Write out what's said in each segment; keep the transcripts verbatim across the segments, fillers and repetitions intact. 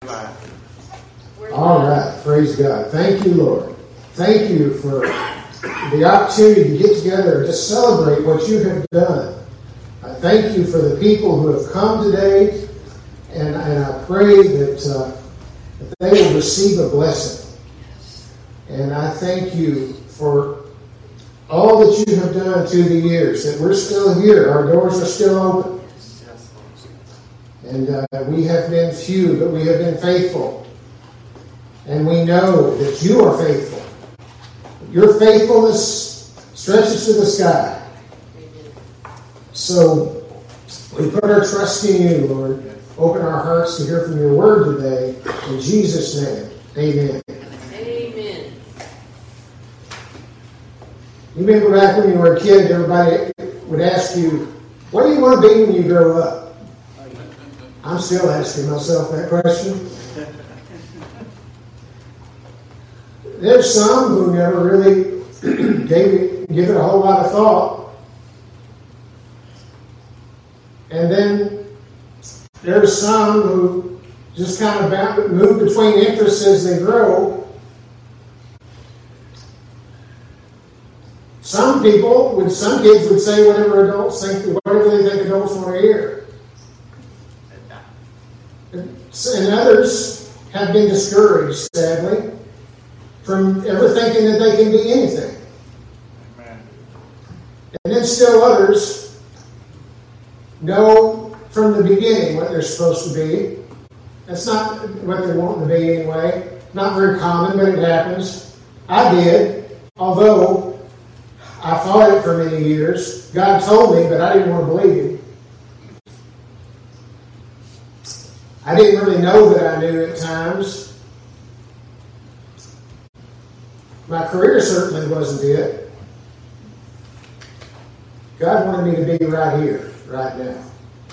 All right. Praise God. Thank you, Lord. Thank you for the opportunity to get together and to celebrate what you have done. I thank you for the people who have come today, and, and I pray that, uh, that they will receive a blessing. And I thank you for all that you have done through the years, that we're still here. Our doors are still open. And uh, we have been few, but we have been faithful. And we know that you are faithful. Your faithfulness stretches to the sky. So we put our trust in you, Lord. Open our hearts to hear from your word today. In Jesus' name, amen. Amen. You remember back when you were a kid, everybody would ask you, what do you want to be when you grow up? I'm still asking myself that question. There's some who never really gave it, give it a whole lot of thought. And then there's some who just kind of bound, move between interests as they grow. Some people, with some kids would say whatever adults think, whatever they think adults want to hear. And others have been discouraged, sadly, from ever thinking that they can be anything. Amen. And then still others know from the beginning what they're supposed to be. That's not what they want to be anyway. Not very common, but it happens. I did, although I fought it for many years. God told me, but I didn't want to believe Him. I didn't really know that I knew at times. My career certainly wasn't it. God wanted me to be right here, right now.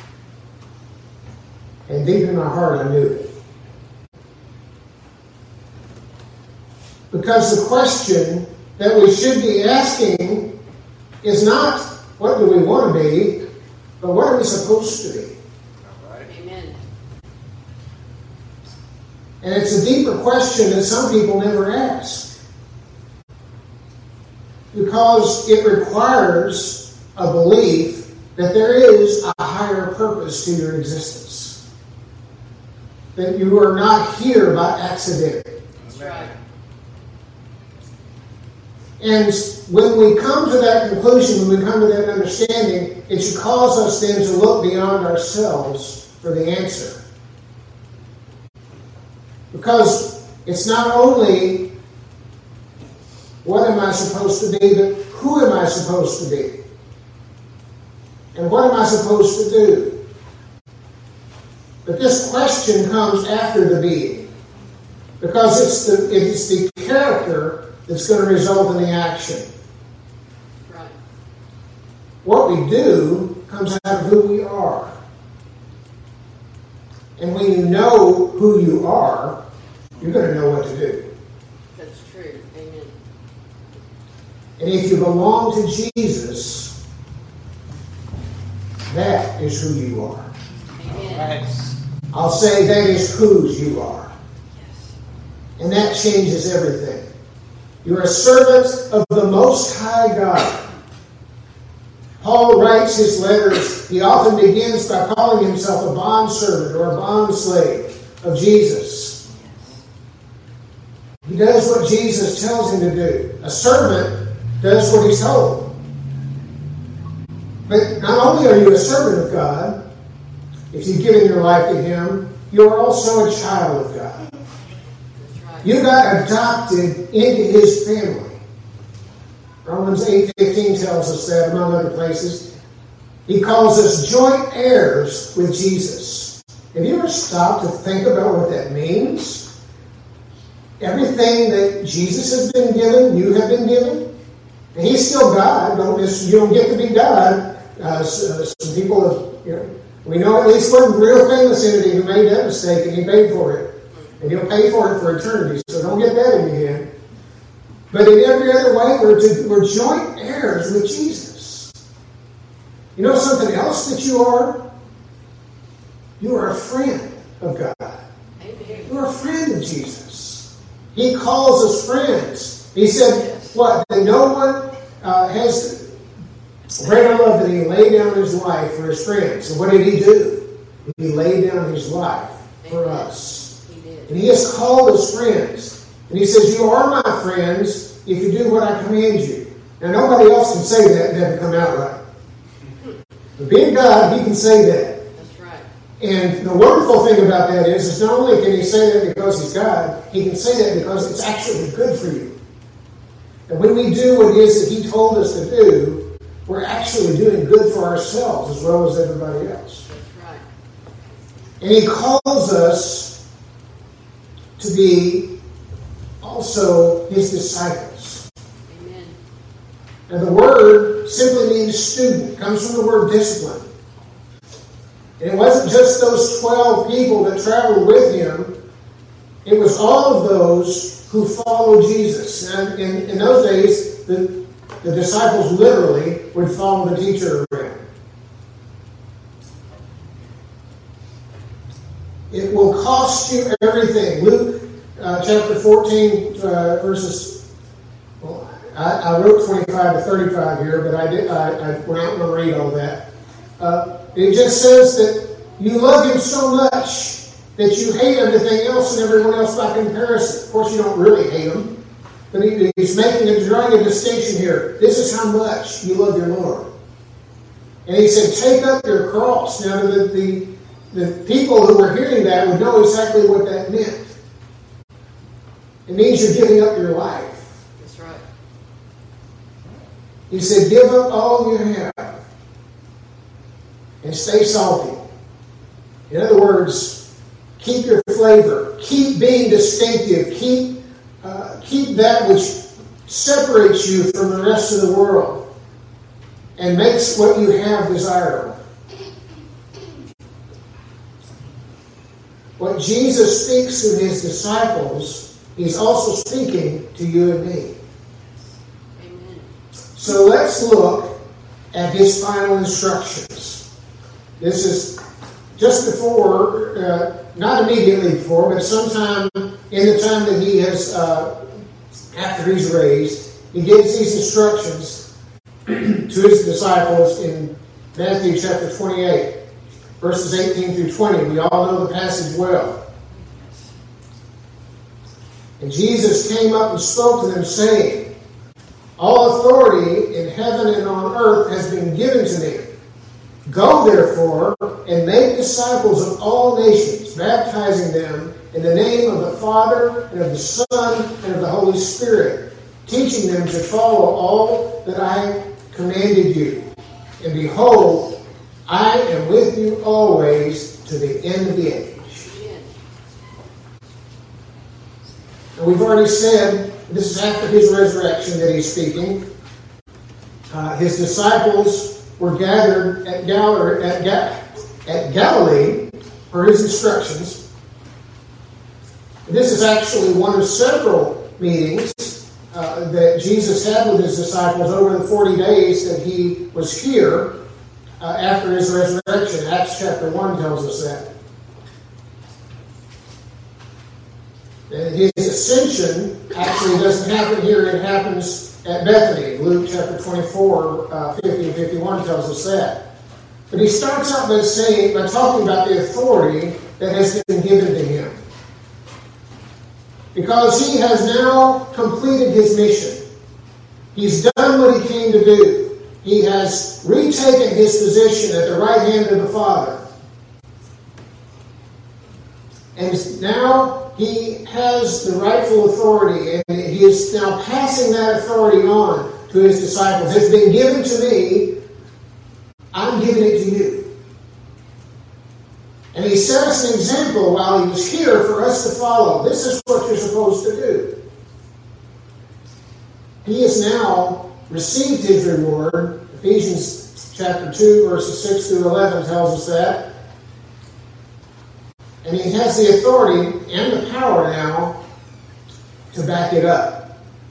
And deep in my heart, I knew it. Because the question that we should be asking is not, what do we want to be, but what are we supposed to be? Amen. And it's a deeper question that some people never ask. Because it requires a belief that there is a higher purpose to your existence. That you are not here by accident. That's right. And when we come to that conclusion, when we come to that understanding, it should cause us then to look beyond ourselves for the answer. Because it's not only what am I supposed to be, but who am I supposed to be? And what am I supposed to do? But this question comes after the being. Because it's the, it's the character that's going to result in the action. Right. What we do comes out of who we are. And when you know who you are, you're going to know what to do. That's true. Amen. And if you belong to Jesus, that is who you are. Amen. Right. I'll say that is whose you are. Yes. And that changes everything. You're a servant of the Most High God. Paul writes his letters. He often begins by calling himself a bondservant or a bondslave of Jesus. He does what Jesus tells him to do. A servant does what he's told. But not only are you a servant of God, if you've given your life to Him, you're also a child of God. That's right. You got adopted into His family. Romans eight fifteen tells us that, among other places. He calls us joint heirs with Jesus. Have you ever stopped to think about what that means? Everything that Jesus has been given, you have been given. And He's still God. Don't just, you don't get to be God. Uh, some people have, you know, we know at least one real famous entity who made that mistake, and he paid for it. And He'll pay for it for eternity. So don't get that in your head. But in every other way, we're, to, we're joint heirs with Jesus. You know something else that you are? You are a friend of God. Amen. You Jesus. He calls us friends. He said, what? That no one uh, has greater love than he laid down his life for his friends. And what did he do? He laid down his life for Amen. us. He did. And he has called us friends. And he says, you are my friends if you do what I command you. Now, nobody else can say that and have it come out right. But being God, he can say that. That's right. And the wonderful thing about that is, is not only can he say that because he's God, he can say that because it's actually good for you. And when we do what it is that he told us to do, we're actually doing good for ourselves as well as everybody else. That's right. And he calls us to be also his disciples. Amen. And the word simply means student. It comes from the word discipline. And it wasn't just those twelve people that traveled with him. It was all of those who followed Jesus. And in, in those days, the, the disciples literally would follow the teacher around. It will cost you everything. Luke uh, chapter fourteen, uh, verses... Well, I, I wrote twenty-five to thirty-five here, but I did. I, I, we're not going to read all that. Uh, it just says that you love him so much that you hate everything else and everyone else by comparison. Of course, you don't really hate him, but he, he's making a drawing a distinction here. This is how much you love your Lord. And he said, take up your cross. Now, the, the, the people who were hearing that would know exactly what that meant. It means you're giving up your life. That's right. He said, give up all you have and stay salty. In other words, keep your flavor. Keep being distinctive. Keep, uh, keep that which separates you from the rest of the world and makes what you have desirable. What Jesus speaks to his disciples, he's also speaking to you and me. Amen. So let's look at his final instructions. This is just before, uh, not immediately before, but sometime in the time that he has, uh, after he's raised, he gives these instructions to his disciples in Matthew chapter twenty-eight, verses eighteen through twenty. We all know the passage well. And Jesus came up and spoke to them, saying, all authority in heaven and on earth has been given to me. Go, therefore, and make disciples of all nations, baptizing them in the name of the Father, and of the Son, and of the Holy Spirit, teaching them to follow all that I commanded you. And behold, I am with you always to the end of the age. Amen. And we've already said, this is after his resurrection that he's speaking. Uh, his disciples were gathered at, Gal- at, Ga- at Galilee for his instructions. This is actually one of several meetings uh, that Jesus had with his disciples over the forty days that he was here uh, after his resurrection. Acts chapter one tells us that. And his ascension actually doesn't happen here, it happens at Bethany. Luke chapter twenty-four, uh, fifty and fifty-one tells us that. But he starts out by saying, by talking about the authority that has been given to him. Because he has now completed his mission. He's done what he came to do. He has retaken his position at the right hand of the Father. And now he has the rightful authority, and he is now passing that authority on to his disciples. It's been given to me, I'm giving it to you. And he set us an example while he was here for us to follow. This is what you're supposed to do. He has now received his reward. Ephesians chapter two, verses six through eleven tells us that. And he has the authority and the power now to back it up.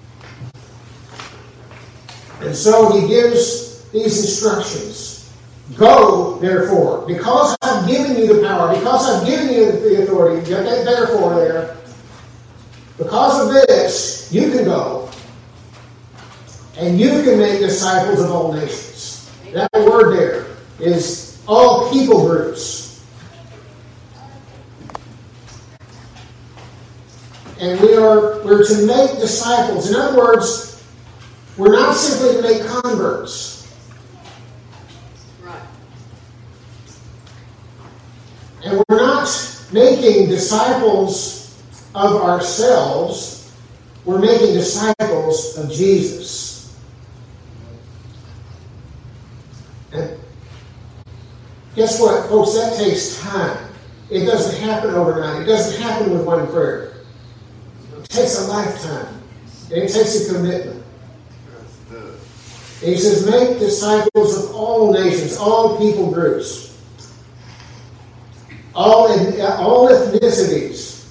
And so he gives these instructions. Go, therefore, because I've given you the power, because I've given you the authority, you got that therefore there, Because of this, you can go and you can make disciples of all nations. That word there is all people groups. And we are we're to make disciples. In other words, we're not simply to make converts. Right. And we're not making disciples of ourselves. We're making disciples of Jesus. And guess what, folks? That takes time. It doesn't happen overnight. It doesn't happen with one prayer. It takes a lifetime. And it takes a commitment. And he says, make disciples of all nations, all people groups, all, all ethnicities.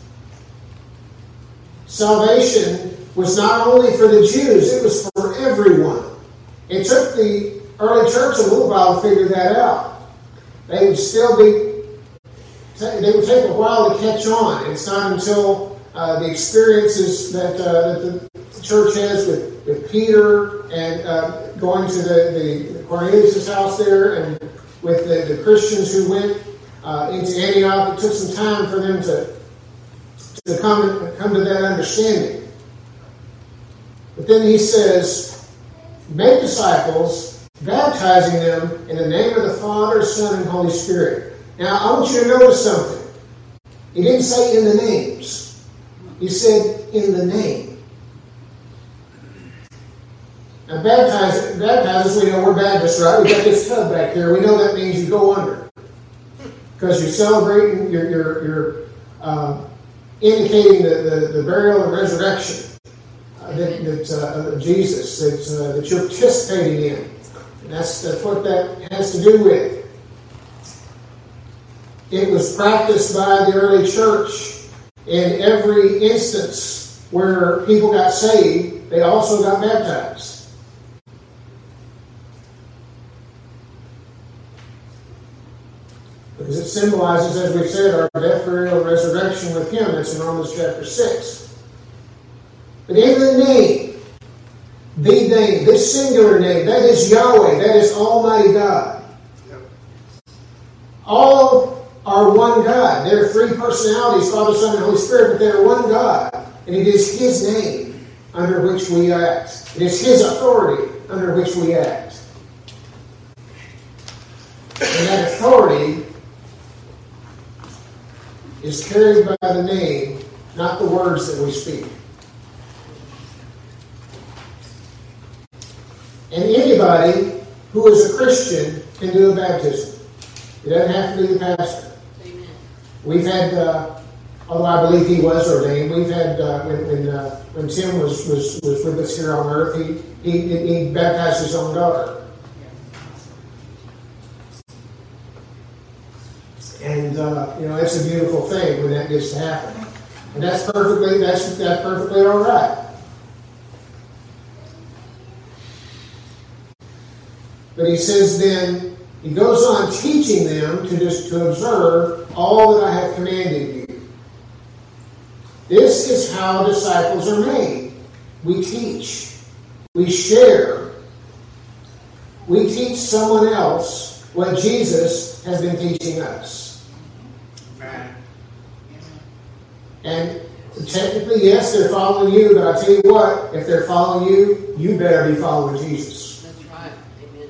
Salvation was not only for the Jews, it was for everyone. It took the early church a little while to figure that out. They would still be, they would take a while to catch on. It's not until uh, the experiences that, uh, that the church has with, with Peter and uh, going to the, the Cornelius' house there, and with the, the Christians who went uh, into Antioch, it took some time for them to, to come, come to that understanding. But then he says, make disciples, baptizing them in the name of the Father, Son, and Holy Spirit. Now, I want you to notice something. He didn't say in the names. He said in the name. Now, baptize, baptize, we know we're Baptists, right? We've got this tub back here. We know that means you go under. Because you're celebrating, you're, you're, you're uh, indicating the, the, the burial and resurrection uh, that, that, uh, of Jesus, that, uh, that you're participating in. And that's, that's what that has to do with. It was practiced by the early church in every instance where people got saved, they also got baptized. Because it symbolizes, as we've said, our death, burial, and resurrection with Him. That's in Romans chapter six. But in the name, the name, this singular name, that is Yahweh, that is Almighty God. All are one God. There are three personalities, Father, Son, and Holy Spirit, but they are one God. And it is His name under which we act. It is His authority under which we act. And that authority is carried by the name, not the words that we speak. And anybody who is a Christian can do a baptism. It doesn't have to be the pastor. Amen. We've had, uh, although I believe he was ordained, we've had, uh, when when, uh, when Tim was, was, was with us here on earth, he, he, he baptized his own daughter. And, uh, you know, it's a beautiful thing when that gets to happen. And that's perfectly, that's, that's perfectly all right. But he says then, he goes on teaching them to just to observe all that I have commanded you. This is how disciples are made. We teach. We share. We teach someone else what Jesus has been teaching us. And technically, yes, they're following you, but I tell you what, if they're following you, you better be following Jesus. That's right. Amen.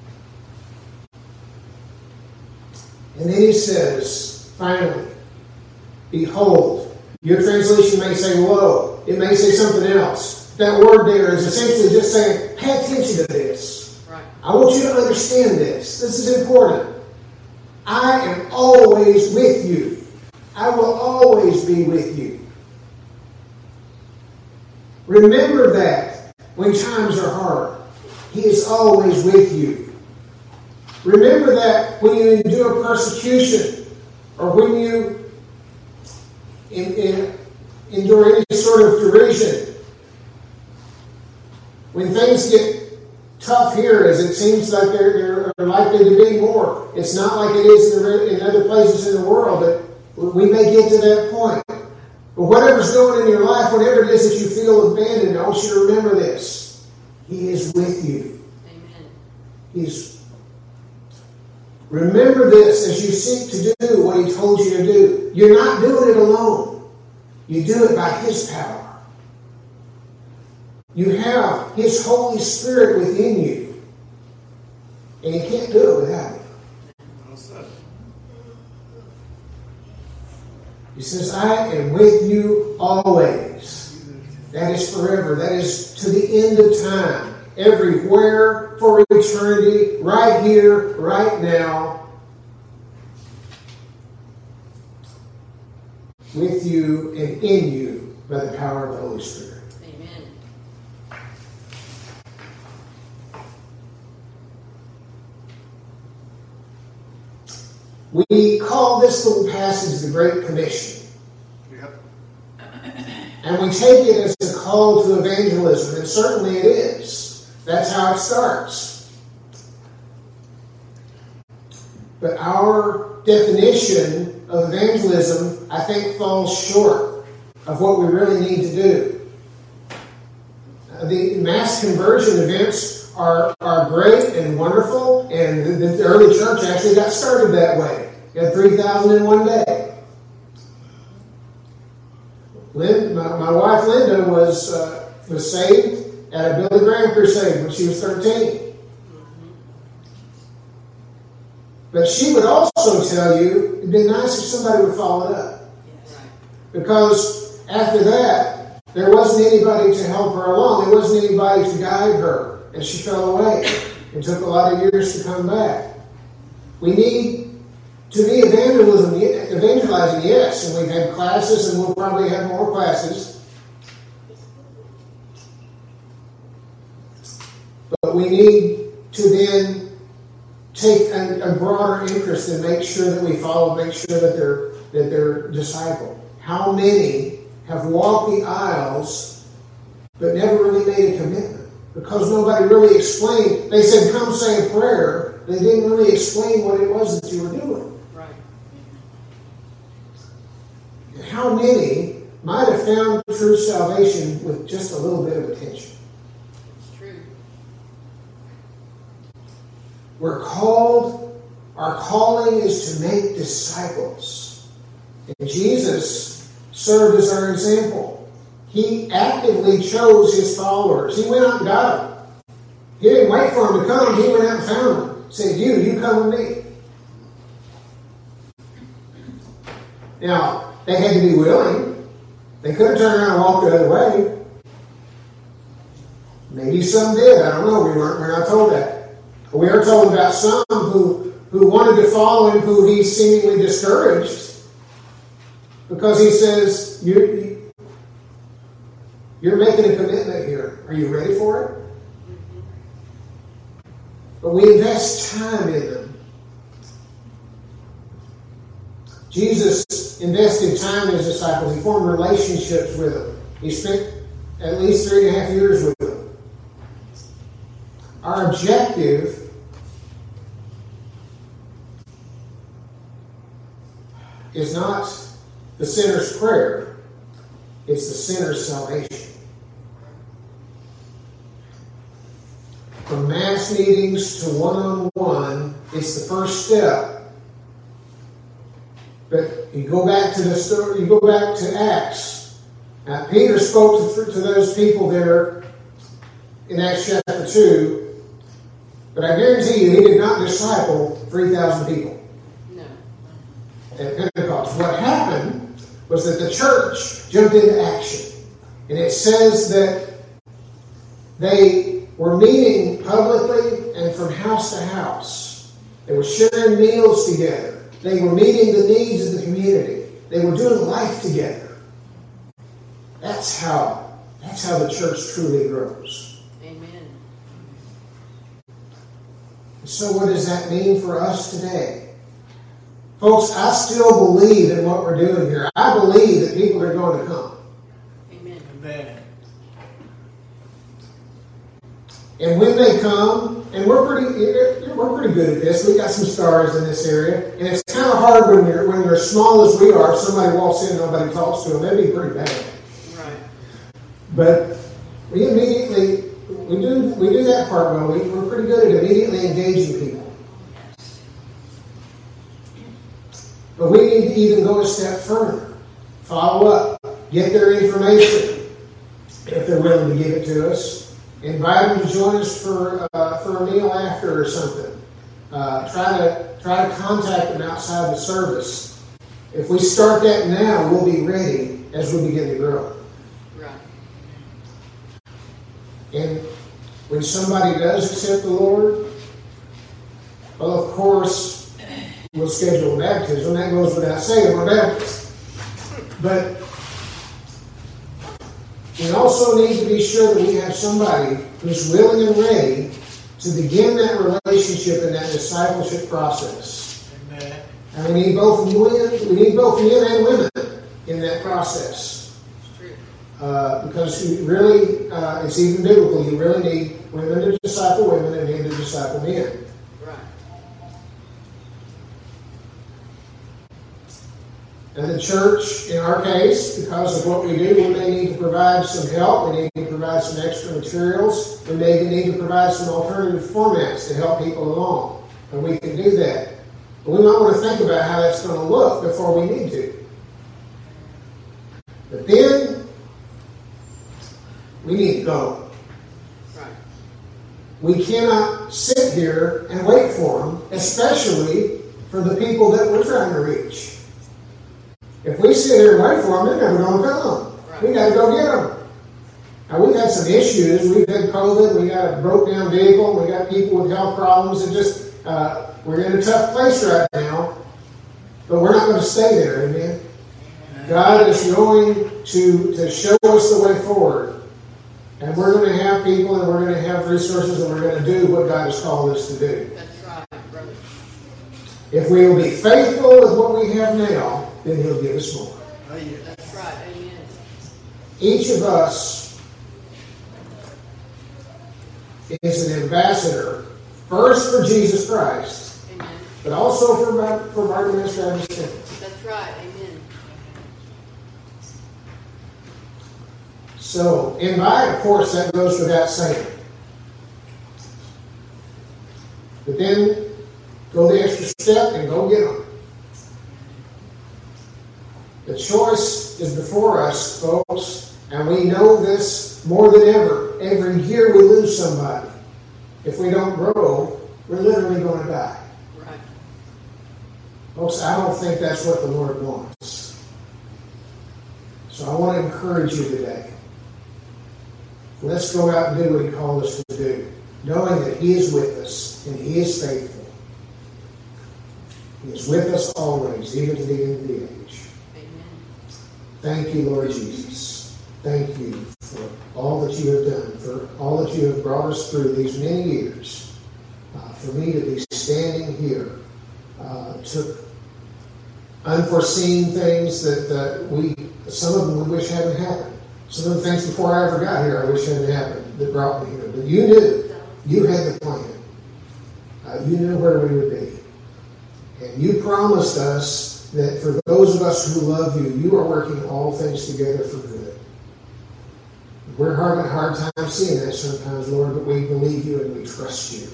And then he says, finally, behold. Your translation may say, whoa. It may say something else. That word there is essentially just saying, pay attention to this. Right. I want you to understand this. This is important. I am always with you. I will always be with you. Remember that when times are hard. He is always with you. Remember that when you endure persecution or when you in, in, endure any sort of derision. When things get tough here, as it seems like there are likely to be more. It's not like it is in, the, in other places in the world, but we may get to that point But whatever's going in your life, whatever it is that you feel abandoned, I want you to remember this. He is with you. Amen. He's Remember this as you seek to do what He told you to do. You're not doing it alone. You do it by His power. You have His Holy Spirit within you. And you can't do it without Him. He says, I am with you always. That is forever. That is to the end of time. Everywhere, for eternity, right here, right now. With you and in you by the power of the Holy Spirit. Amen. We call this little passage the Great Commission. Yep. And we take it as a call to evangelism, and certainly it is. That's how it starts. But our definition of evangelism, I think, falls short of what we really need to do. The mass conversion events are, are great and wonderful, and the, the early church actually got started that way. You had three thousand in one day. Lynn, my, my wife Linda was uh, was saved at a Billy Graham crusade when she was thirteen. But she would also tell you it'd be nice if somebody would follow it up. Yes. Because after that, there wasn't anybody to help her along. There wasn't anybody to guide her. And she fell away. It took a lot of years to come back. We need to be evangelism, evangelizing, yes. And we've had classes, and we'll probably have more classes. But we need to then take a, a broader interest and make sure that we follow, make sure that they're that they're discipled. How many have walked the aisles but never really made a commitment? Because nobody really explained. They said, come say a prayer. They didn't really explain what it was that you were doing. Right. And how many might have found true salvation with just a little bit of attention? We're called, our calling is to make disciples. And Jesus served as our example. He actively chose His followers. He went out and got them. He didn't wait for them to come. He went out and found them. Said, you, you come with me. Now, they had to be willing. They couldn't turn around and walk the other way. Maybe some did. I don't know. We weren't, we're not told that. We are told about some who, who wanted to follow Him, who He seemingly discouraged, because He says, you, you're making a commitment here. Are you ready for it? But we invest time in them. Jesus invested time in His disciples. He formed relationships with them. He spent at least three and a half years with them. Our objective is not the sinner's prayer, it's the sinner's salvation. From mass meetings to one-on-one, it's the first step. But you go back to the story, you go back to Acts. Now, Peter spoke to, to those people there in Acts chapter two. But I guarantee you, he did not disciple three thousand people. No. At Pentecost. What happened was that the church jumped into action. And it says that they were meeting publicly and from house to house. They were sharing meals together. They were meeting the needs of the community. They were doing life together. That's how, that's how the church truly grows. So what does that mean for us today? Folks, I still believe in what we're doing here. I believe that people are going to come. Amen. Amen. And when they come, and we're pretty we're pretty good at this. We got some stars in this area, and it's kind of hard when you're when you're as small as we are. Somebody walks in, and nobody talks to them. That'd be pretty bad. Right. But we immediately we do we do that part well. We, we're pretty good at immediately engaging people. But we need to even go a step further. Follow up. Get their information if they're willing to give it to us. Invite them to join us for uh, for a meal after or something. Uh, try to try to contact them outside the service. If we start that now, we'll be ready as we begin to grow. Right. And when somebody does accept the Lord, well, of course, we'll schedule a baptism. That goes without saying. We're Baptists, but we also need to be sure that we have somebody who's willing and ready to begin that relationship and that discipleship process. Amen. And we need both men, we need both men and women in that process. Uh, because you really, uh, it's even biblical, you really need women to disciple women and men to disciple men. Right. And the church, in our case, because of what we do, we may need to provide some help. We need to provide some extra materials. We may need to provide some alternative formats to help people along. And we can do that. But we might want to think about how that's going to look before we need to. But then, we need to go. Right. We cannot sit here and wait for them, especially for the people that we're trying to reach. If we sit here and wait for them, they're never going to come. Right. We got to go get them. Now, we've had some issues. We've had COVID. We got a broke down vehicle. We got people with health problems. And just, uh, we're in a tough place right now. But we're not going to stay there. Amen. God is going to, to show us the way forward. And we're going to have people and we're going to have resources and we're going to do what God has called us to do. That's right, brother. If we will be faithful with what we have now, then He'll give us more. That's right. Amen. Each of us is an ambassador, first for Jesus Christ, Amen. but also for, for Bartimaeus Baptist Church. That's right. Amen. So, invite, of course, that goes without saying. But then, go the extra step and go get them. The choice is before us, folks, and we know this more than ever. Every year we lose somebody. If we don't grow, we're literally going to die. Right. Folks, I don't think that's what the Lord wants. So I want to encourage you today. Let's go out and do what He called us to do, knowing that He is with us and He is faithful. He is with us always, even to the end of the age. Thank you, Lord Jesus. Thank you for all that you have done, for all that you have brought us through these many years. Uh, for me to be standing here uh, took unforeseen things that uh, we, some of them we wish hadn't happened. Some of the things before I ever got here I wish hadn't happened that brought me here. But you knew. You had the plan. Uh, you knew where we would be. And you promised us that for those of us who love you, you are working all things together for good. We're having a hard time seeing that sometimes, Lord, but we believe you and we trust you.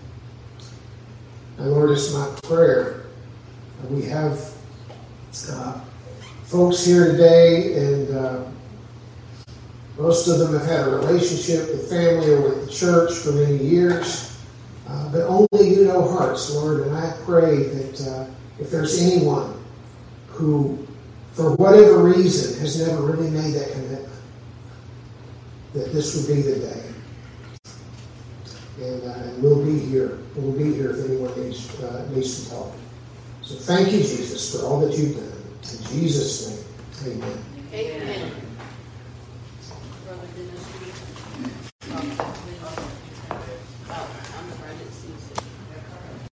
And Lord, it's my prayer. We have uh, folks here today, and uh, most of them have had a relationship with family or with the church for many years. Uh, but only you know hearts, Lord, and I pray that uh, if there's anyone who, for whatever reason, has never really made that commitment, that this would be the day. And, uh, and we'll be here. We'll be here if anyone needs, uh, needs to talk. So thank you, Jesus, for all that you've done. In Jesus' name, amen. Amen.